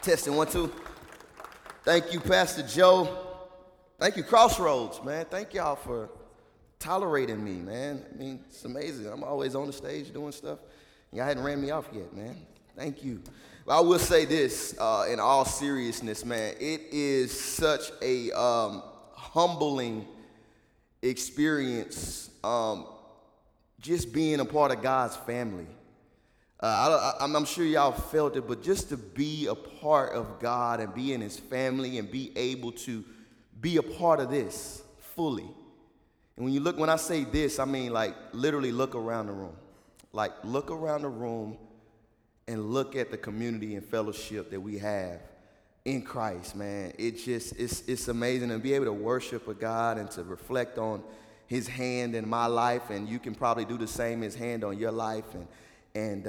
Testing 1, 2. Thank you, Pastor Joe. Thank you, Crossroads, man. Thank y'all for tolerating me, man. I mean, it's amazing. I'm always on the stage doing stuff. Y'all hadn't ran me off yet, man. Thank you. But I will say this, in all seriousness, man. It is such a humbling experience, just being a part of God's family. I'm sure y'all felt it, but just to be a part of God and be in his family and be able to be a part of this fully. And when I say this, I mean like literally look around the room. Like look around the room and look at the community and fellowship that we have in Christ, man. It's amazing to be able to worship a God and to reflect on his hand in my life, and you can probably do the same his hand on your life, and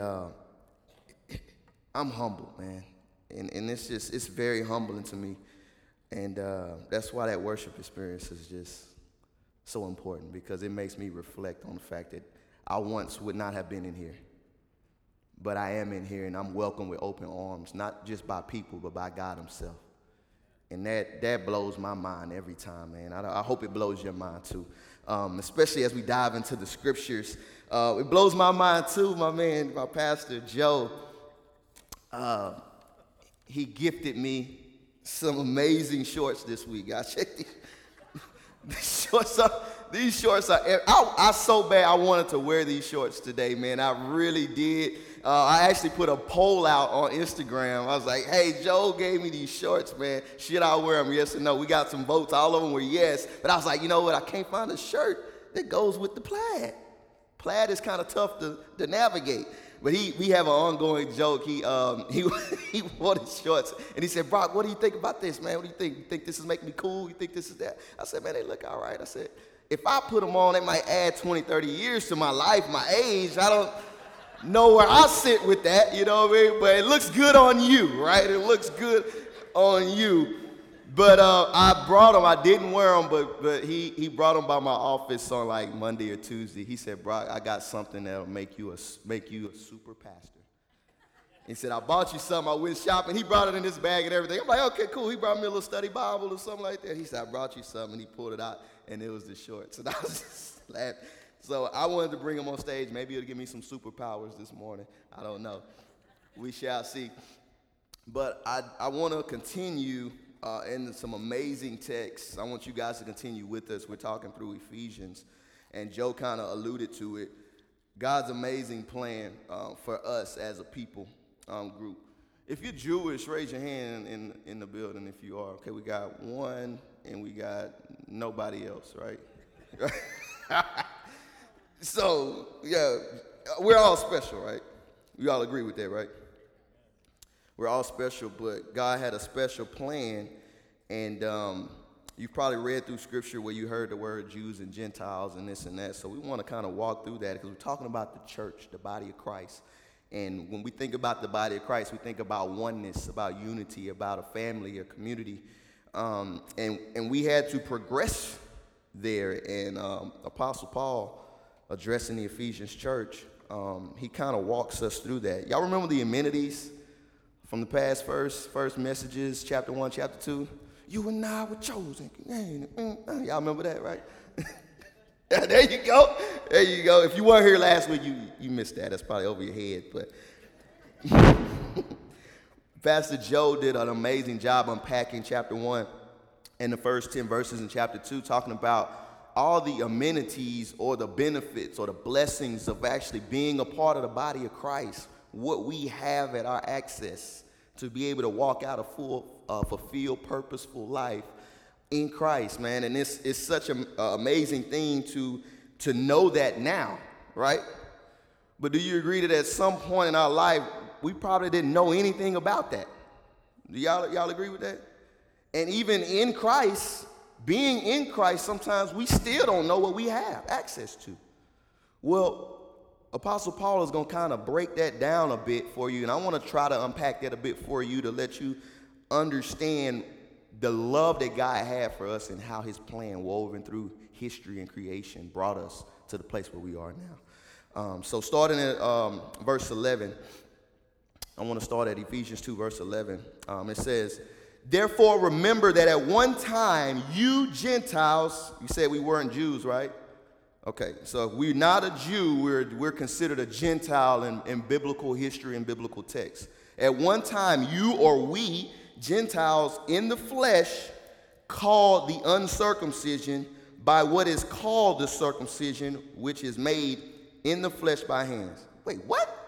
I'm humbled, man, and it's very humbling to me, and that's why that worship experience is just so important, because it makes me reflect on the fact that I once would not have been in here, but I am in here, and I'm welcomed with open arms, not just by people, but by God himself, and that blows my mind every time, man. I hope it blows your mind too, especially as we dive into the scriptures. It blows my mind too, my pastor Joe. He gifted me some amazing shorts this week. I checked these shorts are. I so bad I wanted to wear these shorts today, man. I really did. I actually put a poll out on Instagram. I was like, "Hey, Joe gave me these shorts, man. Should I wear them? Yes or no?" We got some votes. All of them were yes. But I was like, you know what? I can't find a shirt that goes with the plaid. Plaid is kind of tough to navigate. But we have an ongoing joke. He wore his shorts, and he said, "Brock, what do you think about this, man? What do you think? You think this is making me cool? You think this is that?" I said, "Man, they look all right." I said, "If I put them on, it might add 20, 30 years to my life, my age. I don't know where I sit with that, you know what I mean? But it looks good on you, right? It looks good on you." But I brought them. I didn't wear them, but he brought them by my office on like Monday or Tuesday. He said, "Brock, I got something that'll make you a super pastor." He said, "I bought you something. I went shopping." He brought it in this bag and everything. I'm like, "Okay, cool." He brought me a little study Bible or something like that. He said, "I brought you something." And he pulled it out, and it was the shorts. And I was just laughing. So I wanted to bring him on stage. Maybe it'll give me some superpowers this morning. I don't know. We shall see. But I want to continue in some amazing texts. I want you guys to continue with us. We're talking through Ephesians, and Joe kind of alluded to it. God's amazing plan for us as a people group. If you're Jewish, raise your hand in the building if you are. Okay, we got one, and we got nobody else, right? So, yeah, we're all special, right? We all agree with that, right? We're all special, but God had a special plan, and you've probably read through Scripture where you heard the word Jews and Gentiles and this and that, so we want to kind of walk through that because we're talking about the church, the body of Christ, and when we think about the body of Christ, we think about oneness, about unity, about a family, a community, and we had to progress there, and Apostle Paul, addressing the Ephesians church, he kind of walks us through that. Y'all remember the amenities from the past first messages, chapter 1, chapter 2? You and I were chosen. Y'all remember that, right? There you go. There you go. If you weren't here last week, you missed that. That's probably over your head. But Pastor Joe did an amazing job unpacking chapter 1 and the first 10 verses in chapter 2, talking about all the amenities or the benefits or the blessings of actually being a part of the body of Christ, what we have at our access to be able to walk out a fulfilled, purposeful life in Christ, man. And it's such an amazing thing to know that now, right? But do you agree that at some point in our life, we probably didn't know anything about that? Do y'all agree with that? And even in Christ, being in Christ, sometimes we still don't know what we have access to. Well, Apostle Paul is going to kind of break that down a bit for you, and I want to try to unpack that a bit for you to let you understand the love that God had for us and how his plan woven through history and creation brought us to the place where we are now. So starting at verse 11, I want to start at Ephesians 2, verse 11. It says, therefore remember that at one time you Gentiles, you said we weren't Jews, right? Okay, so if we're not a Jew, we're considered a Gentile in biblical history and biblical text. At one time, you or we, Gentiles in the flesh, called the uncircumcision by what is called the circumcision, which is made in the flesh by hands. Wait, what?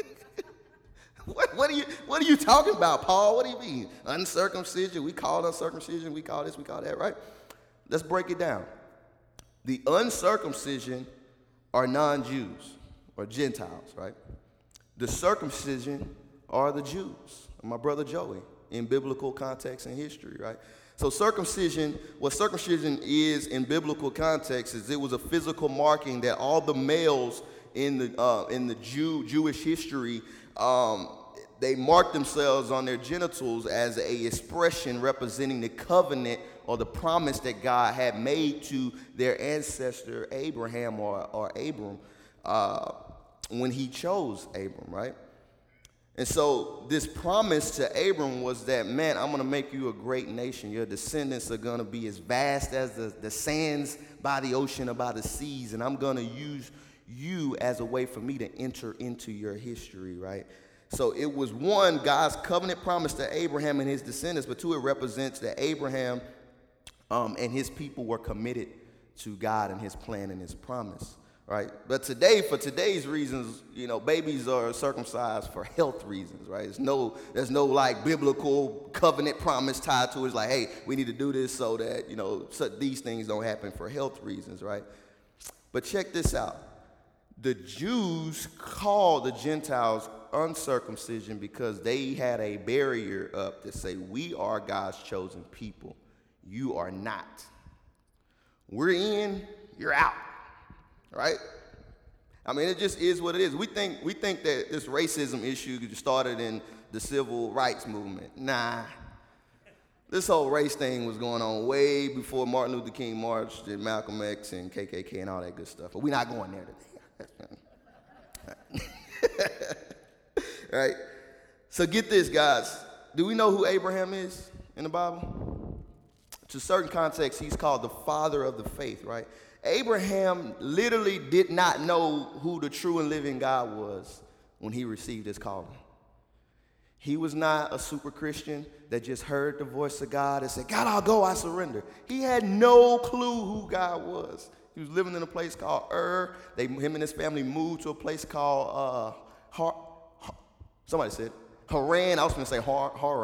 What are you talking about, Paul? What do you mean? Uncircumcision, we call uncircumcision, we call this, we call that, right? Let's break it down. The uncircumcision are non-Jews or Gentiles, right? The circumcision are the Jews, my brother Joey, in biblical context and history, right? So circumcision, what circumcision is in biblical context is it was a physical marking that all the males in the Jewish history, they marked themselves on their genitals as a expression representing the covenant or the promise that God had made to their ancestor Abraham or Abram when he chose Abram, right? And so this promise to Abram was that, man, I'm going to make you a great nation. Your descendants are going to be as vast as the sands by the ocean or by the seas, and I'm going to use you as a way for me to enter into your history, right? So it was one, God's covenant promise to Abraham and his descendants, but two, it represents that Abraham and his people were committed to God and his plan and his promise, right? But today, for today's reasons, you know, babies are circumcised for health reasons, right? There's no like biblical covenant promise tied to it. It's like, hey, we need to do this so that, you know, so these things don't happen for health reasons, right? But check this out. The Jews called the Gentiles uncircumcision because they had a barrier up to say, we are God's chosen people. You are not. We're in, you're out, right? I mean, it just is what it is. We think that this racism issue started in the civil rights movement. Nah. This whole race thing was going on way before Martin Luther King marched and Malcolm X and KKK and all that good stuff. But we're not going there today. Right? So get this, guys. Do we know who Abraham is in the Bible? To certain contexts, he's called the father of the faith, right? Abraham literally did not know who the true and living God was when he received his calling. He was not a super Christian that just heard the voice of God and said, God, I'll go, I surrender. He had no clue who God was. He was living in a place called Ur. Him and his family moved to a place called, somebody said, Haran. I was going to say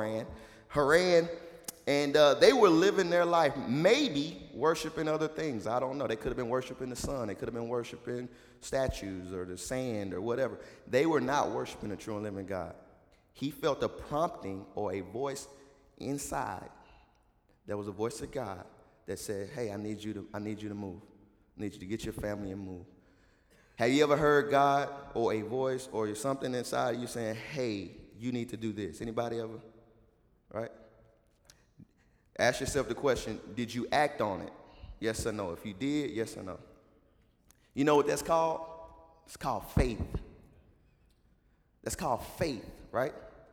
Haran. And they were living their life, maybe worshiping other things. I don't know. They could have been worshiping the sun. They could have been worshiping statues or the sand or whatever. They were not worshiping the true and living God. He felt a prompting or a voice inside. There was a voice of God that said, hey, I need you to move. I need you to get your family and move. Have you ever heard God or a voice or something inside you saying, hey, you need to do this? Anybody ever? Right? Ask yourself the question, did you act on it? Yes or no? If you did, yes or no? You know what that's called? It's called faith. That's called faith, right?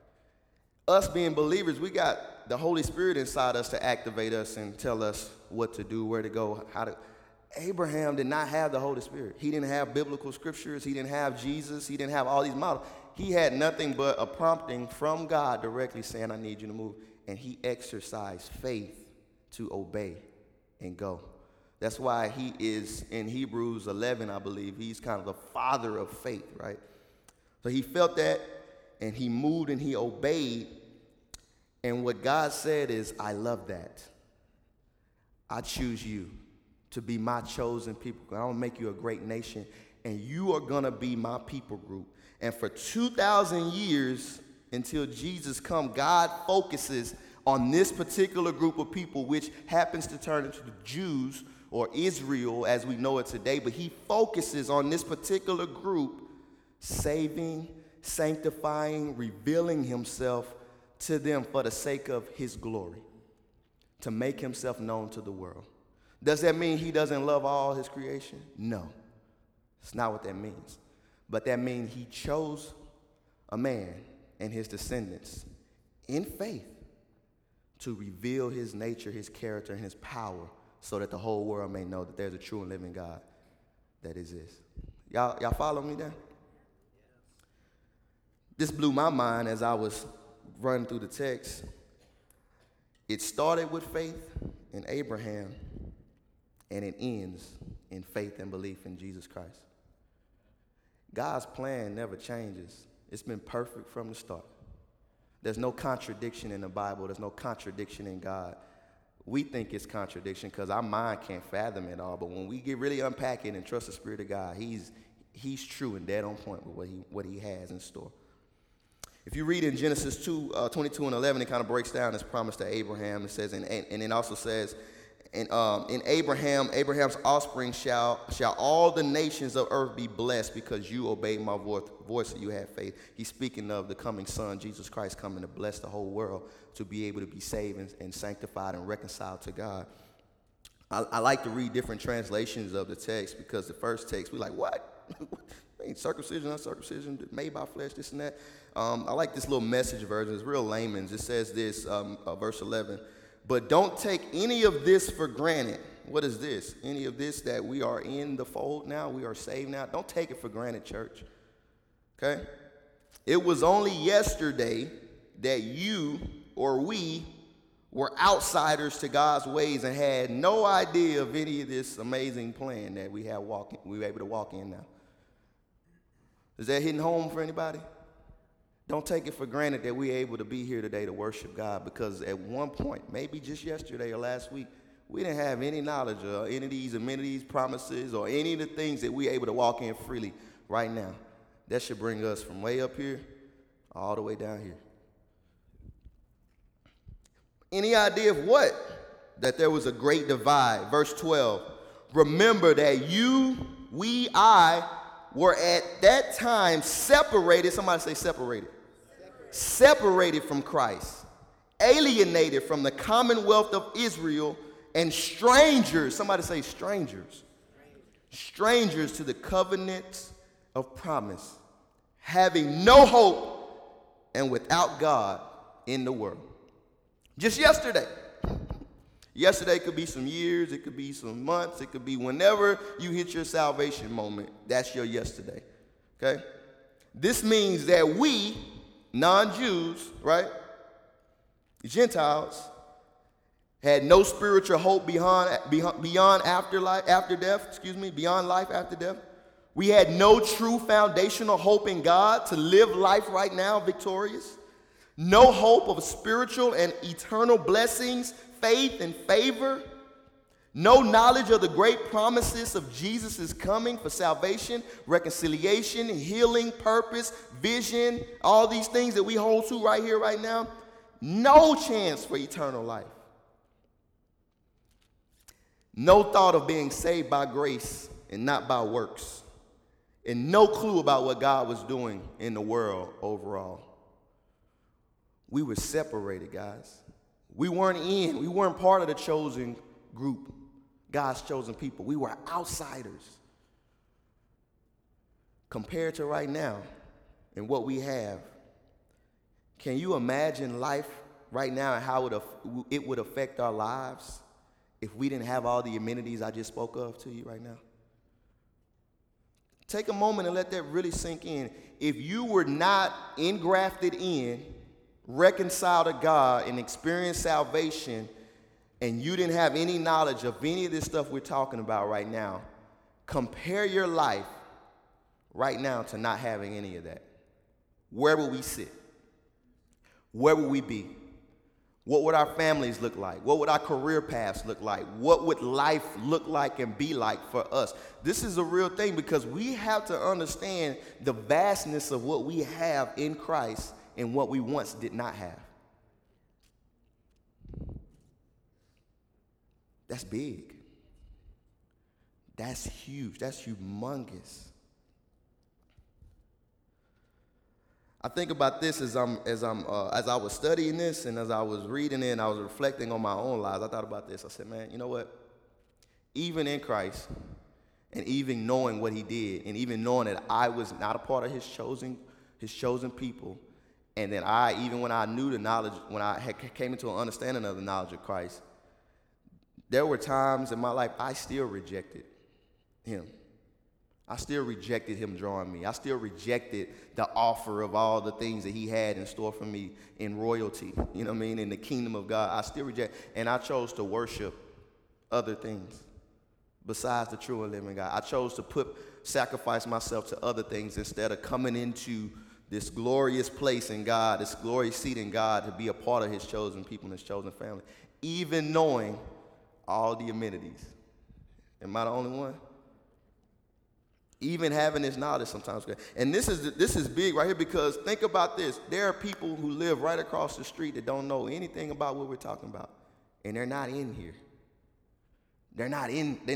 Us being believers, we got the Holy Spirit inside us to activate us and tell us what to do, where to go, how to. Abraham did not have the Holy Spirit. He didn't have biblical scriptures. He didn't have Jesus. He didn't have all these models. He had nothing but a prompting from God directly saying, I need you to move. And he exercised faith to obey and go. That's why he is in Hebrews 11, I believe. He's kind of the father of faith, right? So he felt that, and he moved and he obeyed. And what God said is, I love that. I choose you to be my chosen people. I'm going to make you a great nation, and you are going to be my people group. And for 2,000 years, until Jesus comes, God focuses on this particular group of people, which happens to turn into the Jews or Israel as we know it today. But he focuses on this particular group, saving, sanctifying, revealing himself to them for the sake of his glory, to make himself known to the world. Does that mean he doesn't love all his creation? No, it's not what that means. But that means he chose a man and his descendants in faith to reveal his nature, his character, and his power so that the whole world may know that there's a true and living God that exists. Y'all follow me there? This blew my mind as I was running through the text. It started with faith in Abraham, and it ends in faith and belief in Jesus Christ. God's plan never changes. It's been perfect from the start. There's no contradiction in the Bible. There's no contradiction in God. We think it's contradiction because our mind can't fathom it all. But when we get really unpack it and trust the Spirit of God, He's true and dead on point with what He has in store. If you read in Genesis 22 and 11, it kind of breaks down this promise to Abraham. It says, and it also says, in Abraham's offspring shall all the nations of earth be blessed because you obeyed my voice and you had faith. He's speaking of the coming Son, Jesus Christ, coming to bless the whole world to be able to be saved and sanctified and reconciled to God. I like to read different translations of the text because the first text, we're like, what? Circumcision, uncircumcision, made by flesh, this and that. I like this little Message version. It's real layman's. It says this, verse 11. But don't take any of this for granted. What is this? Any of this that we are in the fold now, we are saved now. Don't take it for granted, church. Okay? It was only yesterday that you or we were outsiders to God's ways and had no idea of any of this amazing plan that we were able to walk in now. Is that hitting home for anybody? Don't take it for granted that we're able to be here today to worship God, because at one point, maybe just yesterday or last week, we didn't have any knowledge of any of these amenities, promises, or any of the things that we're able to walk in freely right now. That should bring us from way up here all the way down here. Any idea of what? That there was a great divide. Verse 12. Remember that I were at that time separated. Somebody say separated. Separated from Christ, alienated from the commonwealth of Israel, and strangers. Somebody say strangers. Strangers to the covenants of promise, having no hope and without God in the world. Just yesterday. Yesterday could be some years, it could be some months, it could be whenever you hit your salvation moment. That's your yesterday, okay? This means that we, non-Jews, right, Gentiles, had no spiritual hope beyond afterlife, after death, beyond life after death. We had no true foundational hope in God to live life right now victorious. No hope of spiritual and eternal blessings, faith and favor. No knowledge of the great promises of Jesus' coming for salvation, reconciliation, healing, purpose, vision, all these things that we hold to right here, right now. No chance for eternal life. No thought of being saved by grace and not by works. And no clue about what God was doing in the world overall. We were separated, guys. We weren't part of the chosen group, God's chosen people. We were outsiders. Compared to right now and what we have, can you imagine life right now and how it would affect our lives if we didn't have all the amenities I just spoke of to you right now? Take a moment and let that really sink in. If you were not engrafted in, reconciled to God, and experience salvation, and you didn't have any knowledge of any of this stuff we're talking about right now, compare your life right now to not having any of that. Where would we sit? Where would we be? What would our families look like? What would our career paths look like? What would life look like and be like for us? This is a real thing because we have to understand the vastness of what we have in Christ and what we once did not have. That's big. That's huge. That's humongous. I think about this as I was studying this and as I was reading it and I was reflecting on my own lives. I thought about this. I said, man, you know what? Even in Christ, and even knowing what He did, and even knowing that I was not a part of His chosen people, And then even when I knew the knowledge, when came into an understanding of the knowledge of Christ, there were times in my life I still rejected him. I still rejected him drawing me. I still rejected the offer of all the things that he had in store for me in royalty, you know what I mean, in the kingdom of God. I still reject, and I chose to worship other things besides the true and living God. I chose to sacrifice myself to other things instead of coming into this glorious place in God, this glorious seat in God, to be a part of his chosen people and his chosen family, even knowing all the amenities. Am I the only one? Even having this knowledge sometimes. And this is big right here, because think about this. There are people who live right across the street that don't know anything about what we're talking about, and they're not in here. They're not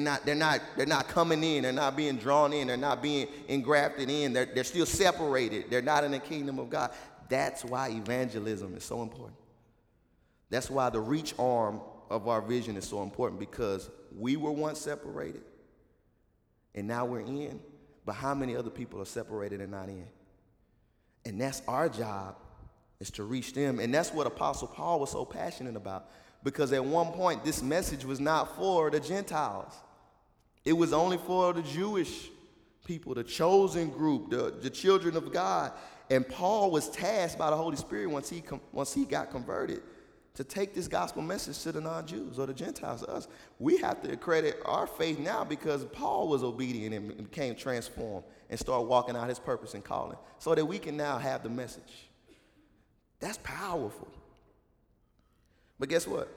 coming in. They're not being drawn in. They're not being engrafted in. They're still separated. They're not in the kingdom of God. That's why evangelism is so important. That's why the reach arm of our vision is so important, because we were once separated, and now we're in. But how many other people are separated and not in? And that's our job, is to reach them. And that's what Apostle Paul was so passionate about. Because at one point, this message was not for the Gentiles. It was only for the Jewish people, the chosen group, the children of God. And Paul was tasked by the Holy Spirit once he got converted to take this gospel message to the non-Jews or the Gentiles, us. We have to credit our faith now because Paul was obedient and became transformed and started walking out his purpose and calling, so that we can now have the message. That's powerful. But guess what?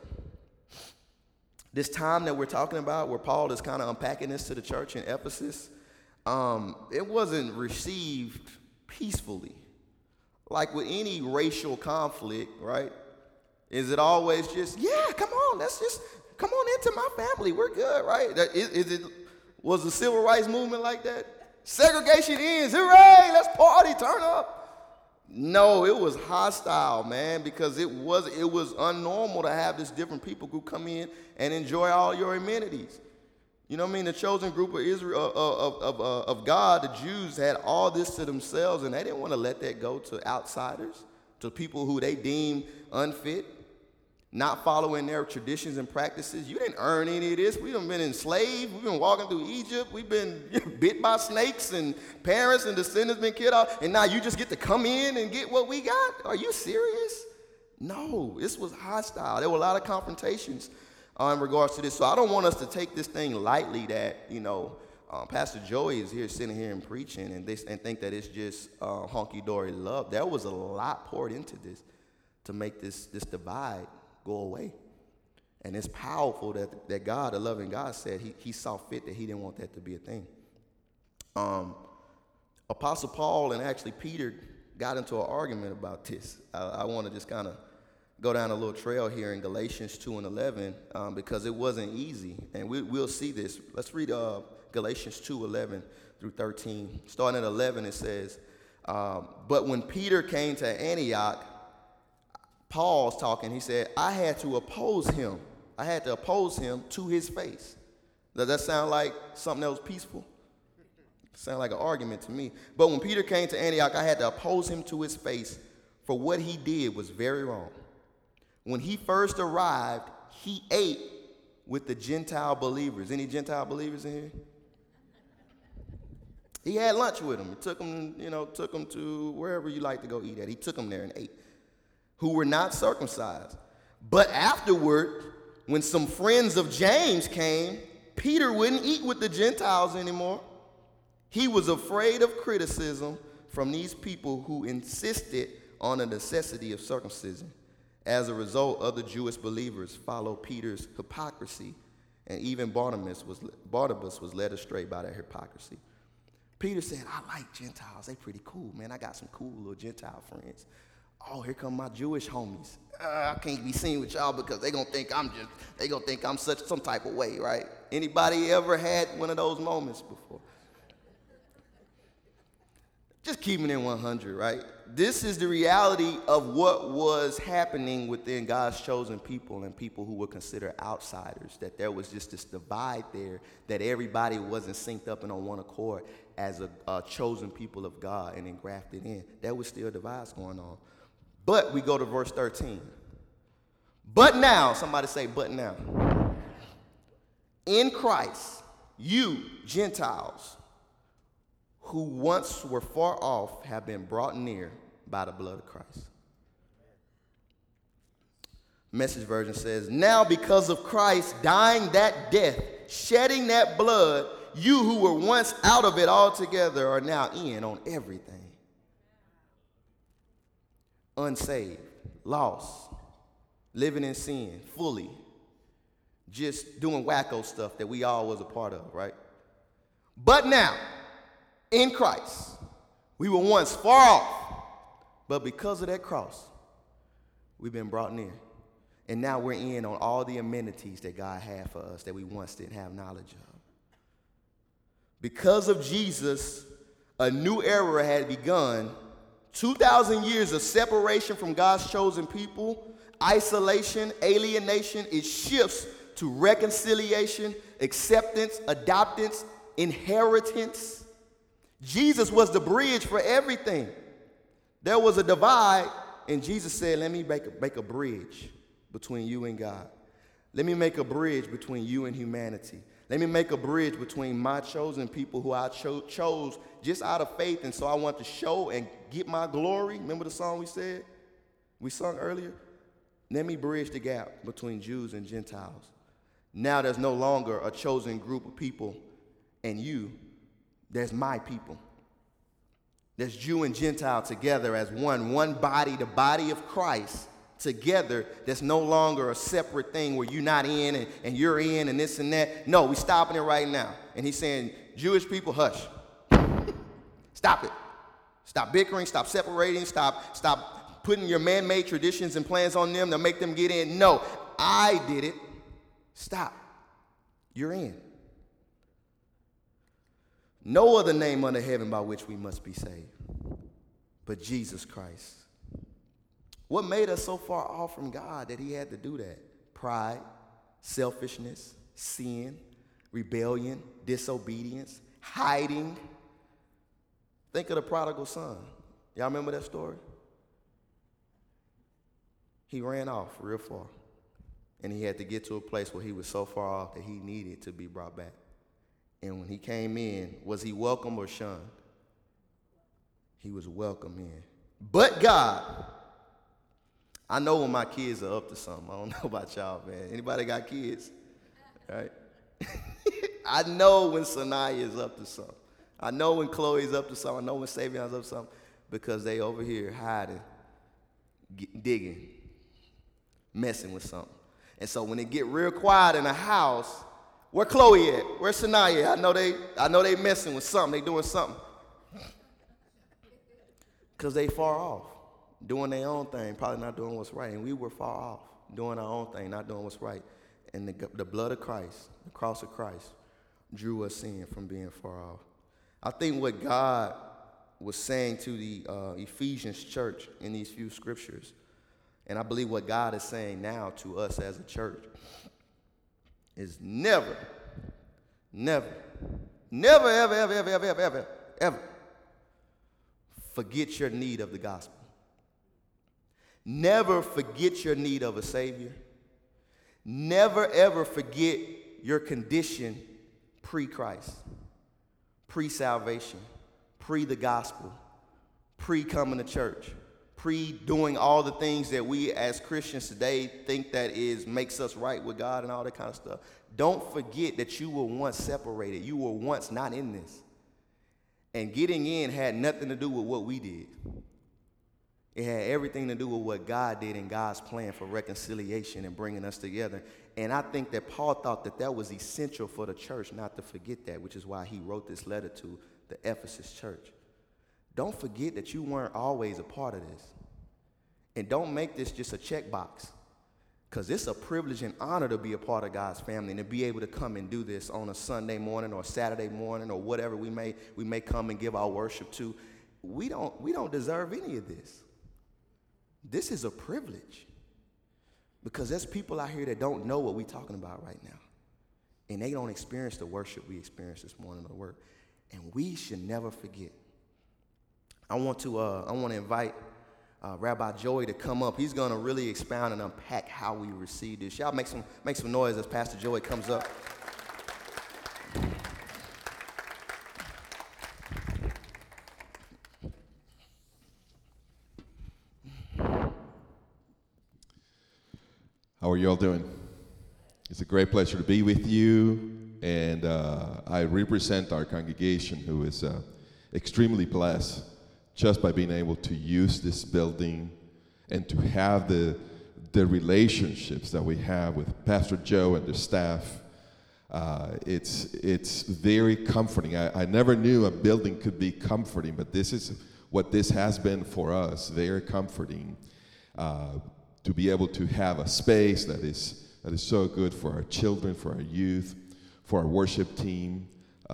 This time that we're talking about, where Paul is kind of unpacking this to the church in Ephesus, it wasn't received peacefully. Like with any racial conflict, right? Is it always just, yeah, come on, let's just come on into my family, we're good, right? Was the civil rights movement like that? Segregation ends, hooray, let's party, turn up. No, it was hostile, man, because it was unnormal to have this different people group come in and enjoy all your amenities. You know what I mean? The chosen group of Israel, of God, the Jews, had all this to themselves, and they didn't want to let that go to outsiders, to people who they deemed unfit, not following their traditions and practices. You didn't earn any of this. We've been enslaved. We've been walking through Egypt. We've been bit by snakes, and parents and descendants been killed off. And now you just get to come in and get what we got? Are you serious? No, this was hostile. There were a lot of confrontations in regards to this. So I don't want us to take this thing lightly that, Pastor Joey is here sitting here and preaching and think that it's just honky-dory love. There was a lot poured into this to make this divide go away. And it's powerful that God, the loving God, said he saw fit that he didn't want that to be a thing. Apostle Paul and actually Peter got into an argument about this. I want to just kind of go down a little trail here in Galatians 2 and 11 because it wasn't easy. And we'll see this. Let's read Galatians 2, 11 through 13. Starting at 11, it says, but when Peter came to Antioch, Paul's talking, he said, I had to oppose him. I had to oppose him to his face. Does that sound like something that was peaceful? Sound like an argument to me. But when Peter came to Antioch, I had to oppose him to his face, for what he did was very wrong. When he first arrived, he ate with the Gentile believers. Any Gentile believers in here? He had lunch with them. He took them to wherever you like to go eat at. He took them there and ate, who were not circumcised. But afterward, when some friends of James came, Peter wouldn't eat with the Gentiles anymore. He was afraid of criticism from these people who insisted on the necessity of circumcision. As a result, other Jewish believers followed Peter's hypocrisy, and even Barnabas was led astray by that hypocrisy. Peter said, I like Gentiles. They pretty cool, man. I got some cool little Gentile friends. Oh, here come my Jewish homies. I can't be seen with y'all because they gonna think I'm some type of way, right? Anybody ever had one of those moments before? Just keeping it 100, right? This is the reality of what was happening within God's chosen people and people who were considered outsiders, that there was just this divide there, that everybody wasn't synced up and on one accord as a chosen people of God and engrafted in. There was still divides going on. But we go to verse 13. But now, somebody say, but now. In Christ, you Gentiles, who once were far off, have been brought near by the blood of Christ. Message version says, now because of Christ dying that death, shedding that blood, you who were once out of it altogether are now in on everything. Unsaved, lost, living in sin, fully, just doing wacko stuff that we all was a part of, right? But now, in Christ, we were once far off, but because of that cross, we've been brought near. And now we're in on all the amenities that God had for us that we once didn't have knowledge of. Because of Jesus, a new era had begun. 2,000 years of separation from God's chosen people, isolation, alienation, it shifts to reconciliation, acceptance, adoptance, inheritance. Jesus was the bridge for everything. There was a divide, and Jesus said, let me make a bridge between you and God. Let me make a bridge between you and humanity. Let me make a bridge between my chosen people who I chose just out of faith, and so I want to show and get my glory. Remember the song we sung earlier? Let me bridge the gap between Jews and Gentiles. Now there's no longer a chosen group of people and you. There's my people. There's Jew and Gentile together as one body, the body of Christ. Together, there's no longer a separate thing where you're not in and you're in and this and that. No, we're stopping it right now. And he's saying, Jewish people, hush. Stop it. Stop bickering, stop separating, stop putting your man-made traditions and plans on them to make them get in. No, I did it. Stop. You're in. No other name under heaven by which we must be saved but Jesus Christ. What made us so far off from God that he had to do that? Pride, selfishness, sin, rebellion, disobedience, hiding. Think of the prodigal son. Y'all remember that story? He ran off real far, and he had to get to a place where he was so far off that he needed to be brought back. And when he came in, was he welcome or shunned? He was welcome in. But God, I know when my kids are up to something. I don't know about y'all, man. Anybody got kids? Right? I know when Sanaya is up to something. I know when Chloe's up to something. I know when Savion's up to something because they over here hiding, digging, messing with something. And so when it get real quiet in the house, where Chloe at? Where's Sanaya? I know they messing with something. They doing something. Because they far off, doing their own thing, probably not doing what's right. And we were far off, doing our own thing, not doing what's right. And the blood of Christ, the cross of Christ, drew us in from being far off. I think what God was saying to the Ephesians church in these few scriptures, and I believe what God is saying now to us as a church, is never, ever forget your need of the gospel. Never forget your need of a Savior. Never, ever forget your condition pre-Christ, pre-salvation, pre-the gospel, pre-coming to church, pre-doing all the things that we as Christians today think that makes us right with God and all that kind of stuff. Don't forget that you were once separated. You were once not in this. And getting in had nothing to do with what we did. It had everything to do with what God did and God's plan for reconciliation and bringing us together. And I think that Paul thought that that was essential for the church not to forget that, which is why he wrote this letter to the Ephesus church. Don't forget that you weren't always a part of this. And don't make this just a checkbox, because it's a privilege and honor to be a part of God's family and to be able to come and do this on a Sunday morning or Saturday morning or whatever we may come and give our worship to. We don't deserve any of this. This is a privilege, because there's people out here that don't know what we're talking about right now, and they don't experience the worship we experienced this morning at work, and we should never forget. I want to invite Rabbi Joey to come up. He's going to really expound and unpack how we receive this. Y'all make some noise as Pastor Joey comes up. How are you all doing? It's a great pleasure to be with you, and I represent our congregation, who is extremely blessed just by being able to use this building and to have the relationships that we have with Pastor Joe and the staff. It's very comforting. I never knew a building could be comforting, but this is what this has been for us, very comforting. To be able to have a space that is so good for our children, for our youth, for our worship team,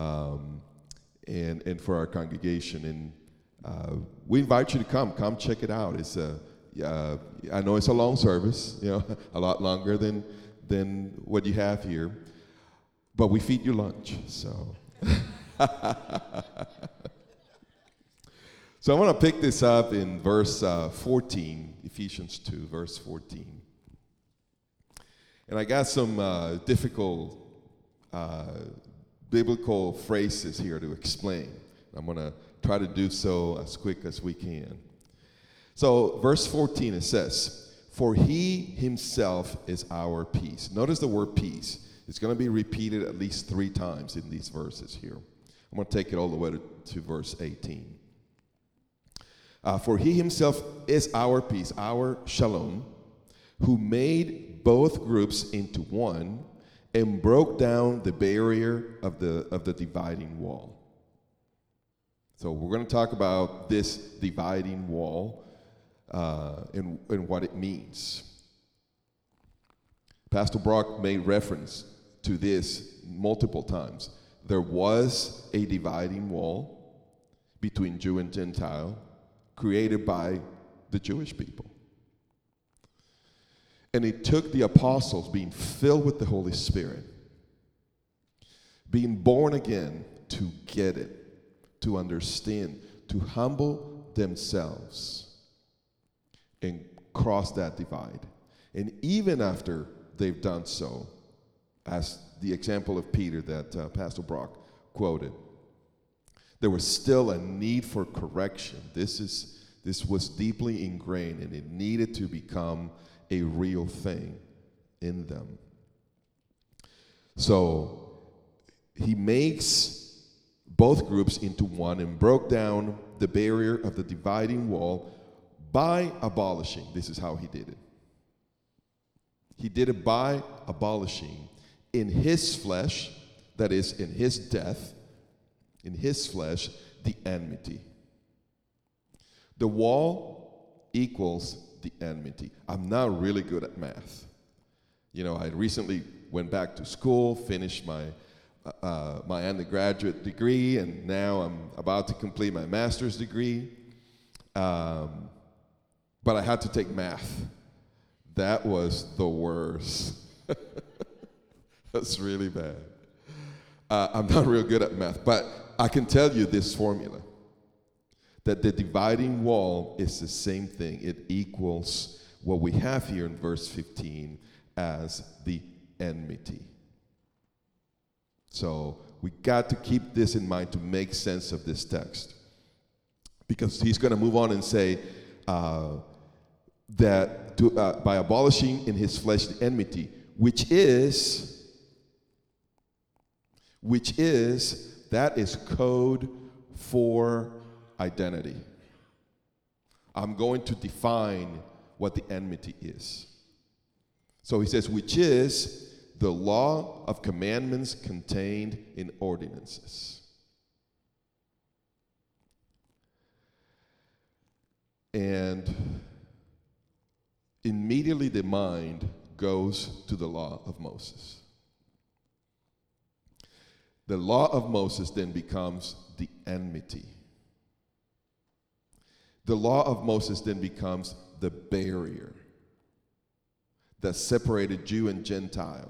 and for our congregation. And we invite you to come check it out. It's I know it's a long service, a lot longer than what you have here, but we feed you lunch, so. So I want to pick this up in verse 14, Ephesians 2, verse 14. And I got some difficult biblical phrases here to explain. I'm going to try to do so as quick as we can. So verse 14, it says, "For he himself is our peace." Notice the word peace. It's going to be repeated at least 3 times in these verses here. I'm going to take it all the way to verse 18. "For he himself is our peace," our shalom, "who made both groups into one and broke down the barrier of the dividing wall." So we're going to talk about this dividing wall and what it means. Pastor Brock made reference to this multiple times. There was a dividing wall between Jew and Gentile, created by the Jewish people. And it took the apostles being filled with the Holy Spirit, being born again, to get it, to understand, to humble themselves and cross that divide. And even after they've done so, as the example of Peter that Pastor Brock quoted, there was still a need for correction. This was deeply ingrained, and it needed to become a real thing in them. So he makes both groups into one and broke down the barrier of the dividing wall by abolishing. This is how he did it. He did it by abolishing in his flesh, that is, in his death, in his flesh, the enmity. The wall equals the enmity. I'm not really good at math. I recently went back to school, finished my undergraduate degree, and now I'm about to complete my master's degree. But I had to take math. That was the worst. That's really bad. I'm not real good at math, but I can tell you this formula, that the dividing wall is the same thing. It equals what we have here in verse 15 as the enmity. So we got to keep this in mind to make sense of this text, because he's going to move on and say that by abolishing in his flesh the enmity, which is that is code for identity. I'm going to define what the enmity is. So he says, which is the law of commandments contained in ordinances. And immediately the mind goes to the law of Moses. The law of Moses then becomes the enmity. The law of Moses then becomes the barrier that separated Jew and Gentile.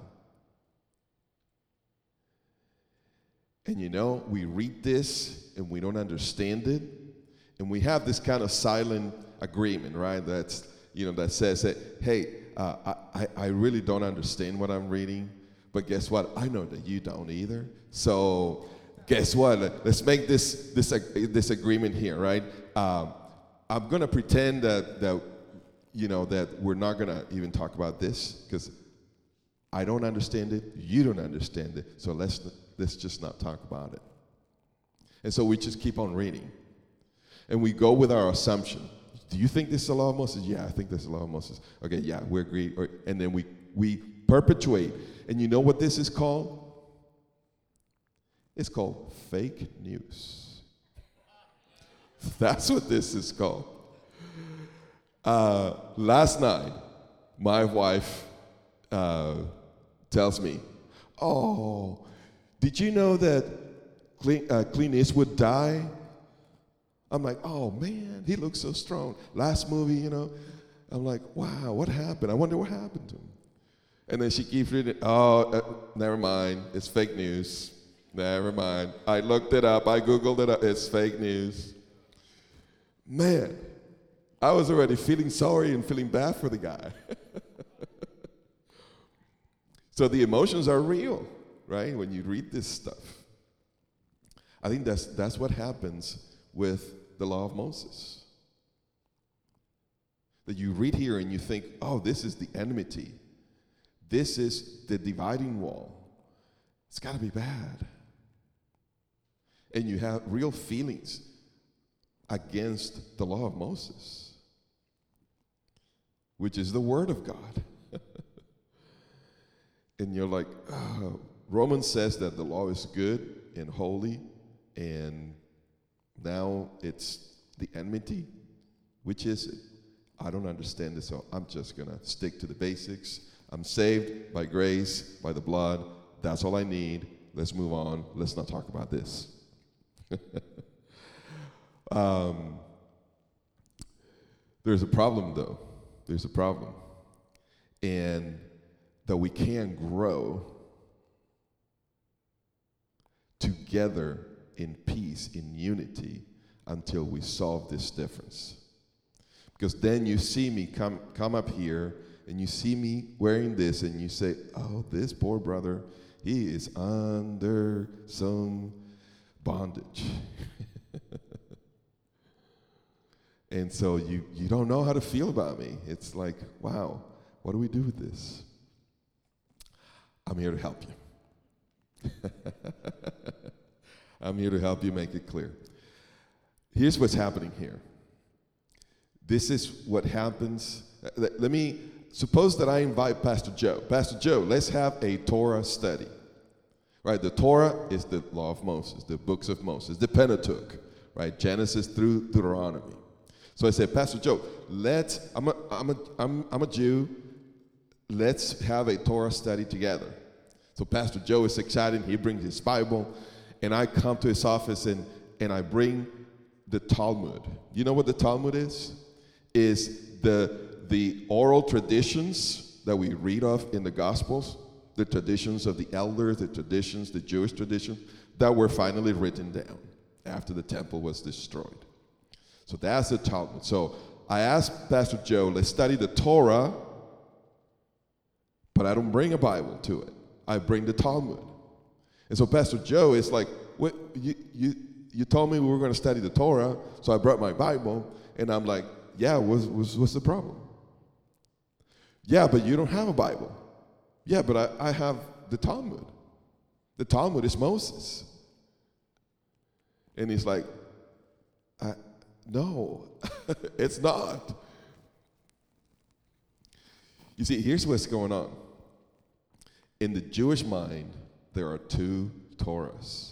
And we read this and we don't understand it, and we have this kind of silent agreement, right? That's, that says that, hey, I really don't understand what I'm reading, but guess what? I know that you don't either. So guess what? Let's make this agreement here, right? I'm gonna pretend that we're not gonna even talk about this because I don't understand it. You don't understand it. So let's just not talk about it. And so we just keep on reading, and we go with our assumption. Do you think this is the law of Moses? Yeah, I think this is the law of Moses. Okay, yeah, we agree. And then we perpetuate. And you know what this is called? It's called fake news. That's what this is called. Last night, my wife tells me, "Oh, did you know that Clint Eastwood died?" I'm like, "Oh man, he looks so strong. Last movie, I'm like, wow, what happened? I wonder what happened to him." And then she keeps reading, never mind, it's fake news. Never mind. I looked it up, I Googled it up, it's fake news. Man, I was already feeling sorry and feeling bad for the guy. So the emotions are real, right? When you read this stuff. I think that's what happens with the law of Moses. That you read here and you think, oh, this is the enmity. This is the dividing wall. It's got to be bad. And you have real feelings against the law of Moses, which is the Word of God. And you're like, oh. Romans says that the law is good and holy, and now it's the enmity. Which is it? I don't understand this, so I'm just going to stick to the basics. I'm saved by grace, by the blood. That's all I need. Let's move on. Let's not talk about this. There's a problem, though. There's a problem. And that we can't grow together in peace, in unity, until we solve this difference. Because then you see me come up here, and you see me wearing this, and you say, oh, this poor brother, he is under some bondage. And so you don't know how to feel about me. It's like, wow, what do we do with this? I'm here to help you. I'm here to help you make it clear. Here's what's happening here. This is what happens. Let me suppose that I invite Pastor Joe. Pastor Joe, let's have a Torah study. Right? The Torah is the law of Moses, the books of Moses, the Pentateuch, right? Genesis through Deuteronomy. So I said, Pastor Joe, I'm a Jew. Let's have a Torah study together. So Pastor Joe is excited. He brings his Bible, and I come to his office and I bring the Talmud. You know what the Talmud is? Is the oral traditions that we read of in the Gospels, the traditions of the elders, the Jewish traditions that were finally written down after the temple was destroyed. So that's the Talmud. So I asked Pastor Joe, let's study the Torah, but I don't bring a Bible to it. I bring the Talmud. And so Pastor Joe is like, what, you told me we were going to study the Torah, so I brought my Bible, and I'm like, yeah, what's the problem? Yeah, but you don't have a Bible. Yeah, but I have the Talmud. The Talmud is Moses. And he's like, no, it's not. You see, here's what's going on. In the Jewish mind, there are two Torahs.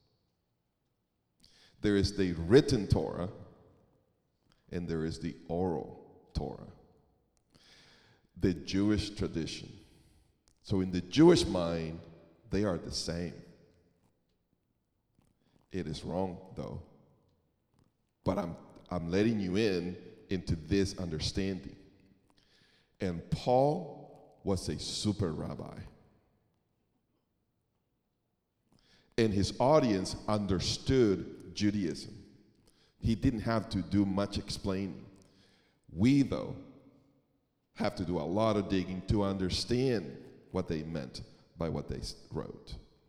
There is the written Torah, and there is the oral Torah. The Jewish tradition. So in the Jewish mind, they are the same. It is wrong, though. But I'm letting you into this understanding. And Paul was a super rabbi. And his audience understood Judaism. He didn't have to do much explaining. We, though, have to do a lot of digging to understand what they meant by what they wrote.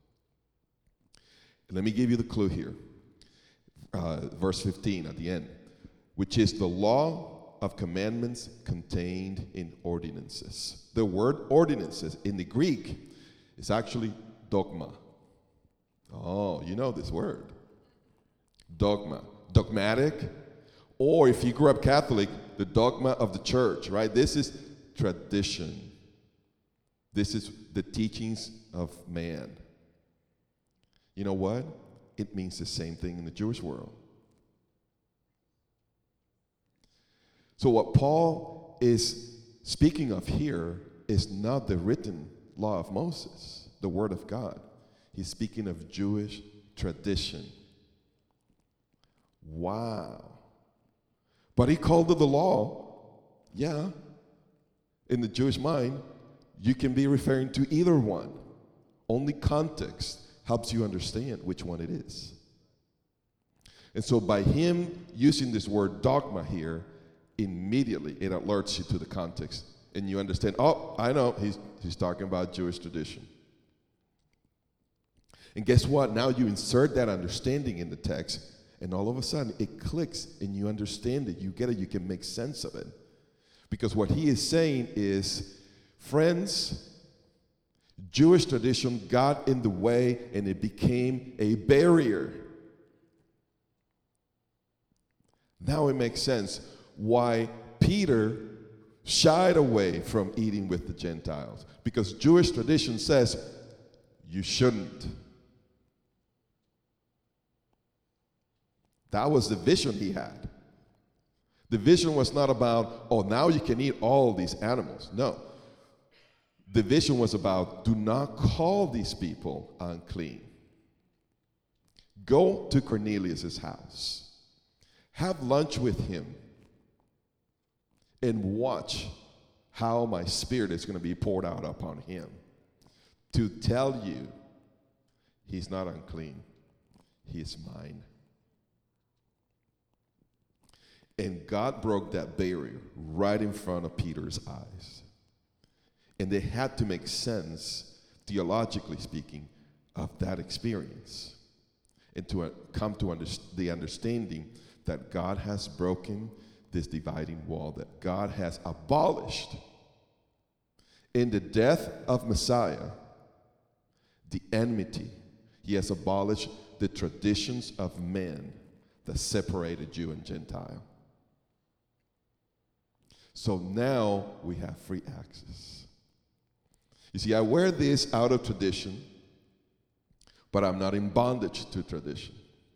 Let me give you the clue here. Verse 15 at the end, which is the law of commandments contained in ordinances. The word ordinances in the Greek is actually dogma. Oh, you know this word. Dogma. Dogmatic. Or if you grew up Catholic, the dogma of the church, right? This is tradition. This is the teachings of man. You know what? It means the same thing in the Jewish world. So what Paul is speaking of here is not the written law of Moses, the word of God. He's speaking of Jewish tradition. Wow. But he called it the law. Yeah. In the Jewish mind, you can be referring to either one. Only context helps you understand which one it is. And so by him using this word dogma here, immediately it alerts you to the context. And you understand, oh, I know, he's talking about Jewish tradition. And guess what? Now you insert that understanding in the text, and all of a sudden it clicks and you understand it. You get it. You can make sense of it. Because what he is saying is, friends, Jewish tradition got in the way and it became a barrier. Now it makes sense why Peter shied away from eating with the Gentiles. Because Jewish tradition says you shouldn't. That was the vision he had. The vision was not about, oh, now you can eat all these animals. No. The vision was about, do not call these people unclean. Go to Cornelius' house. Have lunch with him. And watch how my spirit is going to be poured out upon him. To tell you, he's not unclean. He is mine. And God broke that barrier right in front of Peter's eyes. And they had to make sense, theologically speaking, of that experience. And to come to the understanding that God has broken this dividing wall, that God has abolished in the death of Messiah, the enmity. He has abolished the traditions of men that separated Jew and Gentile. So now we have free access. You see, I wear this out of tradition, but I'm not in bondage to tradition.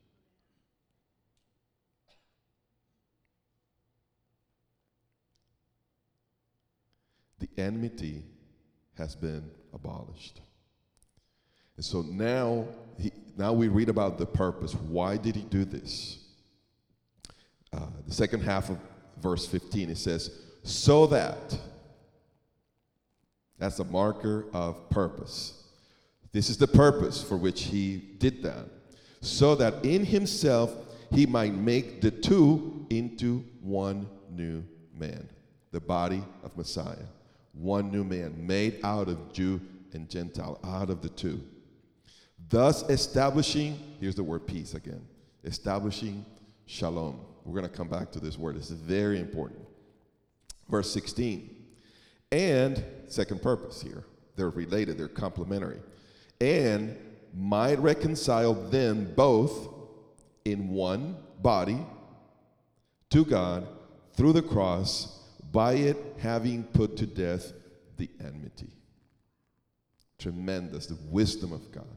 The enmity has been abolished. And so now we read about the purpose. Why did he do this? The second half of verse 15, it says, so that, that's a marker of purpose. This is the purpose for which he did that. So that in himself he might make the two into one new man. The body of Messiah. One new man made out of Jew and Gentile, out of the two. Thus establishing, here's the word peace again, establishing shalom. We're going to come back to this word. This is very important. Verse 16. And, second purpose here. They're related. They're complementary. And might reconcile them both in one body to God through the cross, by it having put to death the enmity. Tremendous, the wisdom of God.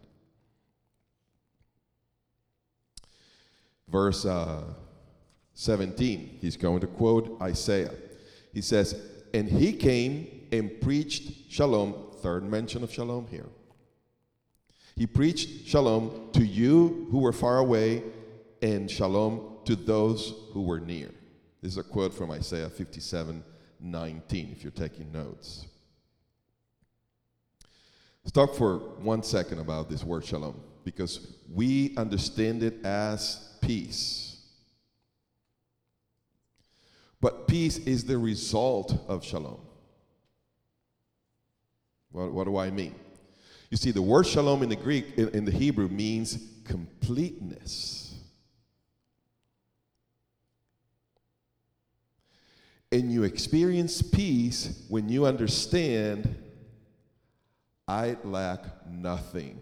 Verse 17, he's going to quote Isaiah. He says, and he came and preached shalom, third mention of shalom here. He preached shalom to you who were far away and shalom to those who were near. This is a quote from Isaiah 57:19, if you're taking notes. Let's talk for 1 second about this word shalom, because we understand it as peace. But peace is the result of shalom. What do I mean? You see, the word shalom in the Greek, in the Hebrew, means completeness. And you experience peace when you understand, I lack nothing.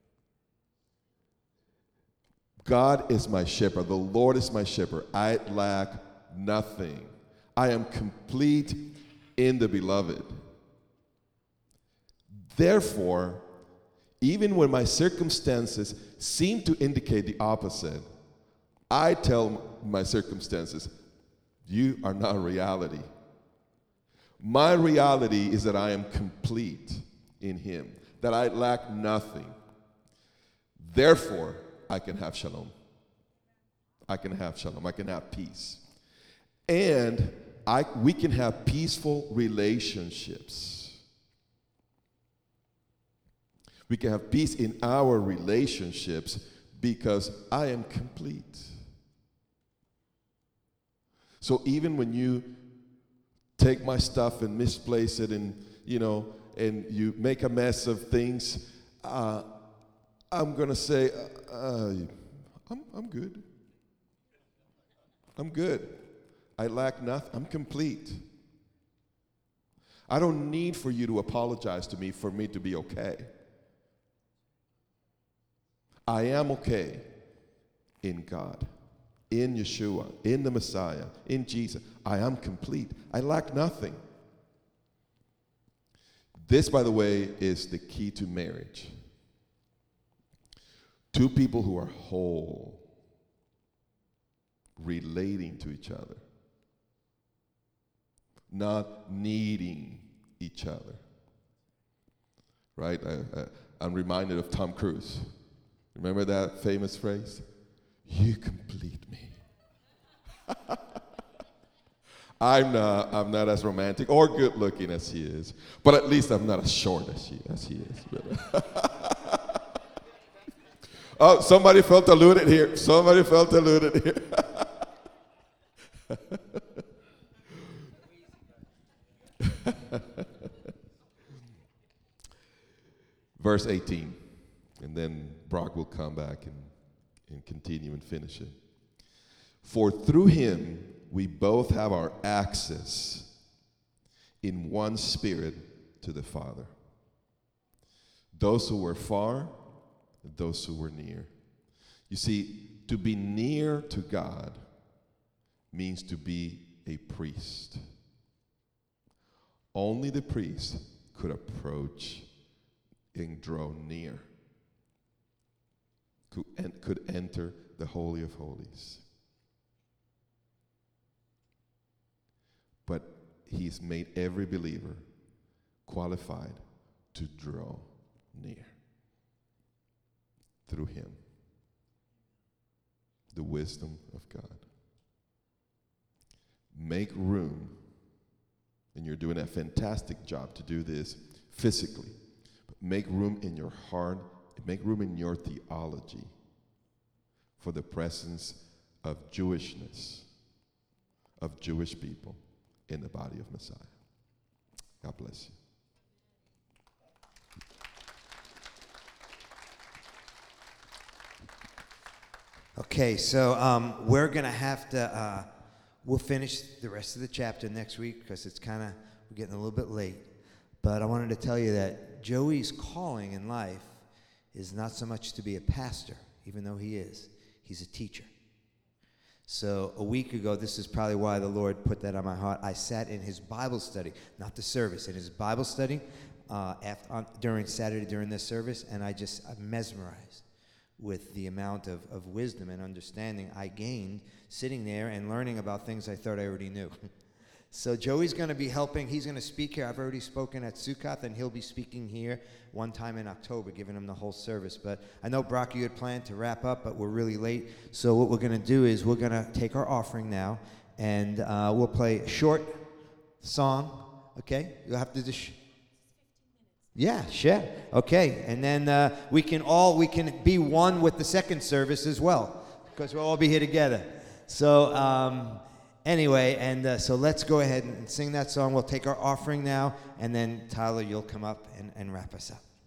God is my shepherd. The Lord is my shepherd. I lack nothing. I am complete in the beloved. Therefore, even when my circumstances seem to indicate the opposite, I tell my circumstances, you are not reality. My reality is that I am complete in Him, that I lack nothing. Therefore, I can have shalom. I can have shalom. I can have peace. And we can have peaceful relationships. We can have peace in our relationships because I am complete. So even when you take my stuff and misplace it and you make a mess of things, I'm going to say, I'm good. I'm good. I lack nothing. I'm complete. I don't need for you to apologize to me for me to be okay. I am okay in God, in Yeshua, in the Messiah, in Jesus. I am complete. I lack nothing. This, by the way, is the key to marriage. Two people who are whole, relating to each other, not needing each other. Right? I'm reminded of Tom Cruise. Remember that famous phrase? You complete me. I'm not as romantic or good looking as he is, but at least I'm not as short as he is. Oh, somebody felt alluded here. Somebody felt alluded here. Verse 18, and then Brock will come back and continue and finish it. For through him we both have our access in one spirit to the Father. Those who were far, those who were near. You see, to be near to God means to be a priest. Only the priest could approach and draw near, could enter the Holy of Holies. But he's made every believer qualified to draw near through him, the wisdom of God. Make room, and you're doing a fantastic job to do this physically, but make room in your heart, make room in your theology for the presence of Jewishness, of Jewish people in the body of Messiah. God bless you. Okay, so we're going to have to, we'll finish the rest of the chapter next week because it's we're getting a little bit late. But I wanted to tell you that Joey's calling in life is not so much to be a pastor, even though he is. He's a teacher. So a week ago, this is probably why the Lord put that on my heart. I sat in his Bible study, not the service, in his Bible study during Saturday during this service, and I'm mesmerized with the amount of wisdom and understanding I gained sitting there and learning about things I thought I already knew. So Joey's going to be helping. He's going to speak here. I've already spoken at Sukkot, and he'll be speaking here one time in October, giving him the whole service. But I know, Brock, you had planned to wrap up, but we're really late. So what we're going to do is we're going to take our offering now, and we'll play a short song, okay? You'll have to just... Yeah, sure. Okay, and then we can be one with the second service as well, because we'll all be here together. So, Anyway, and so let's go ahead and sing that song. We'll take our offering now, and then Tyler, you'll come up and wrap us up.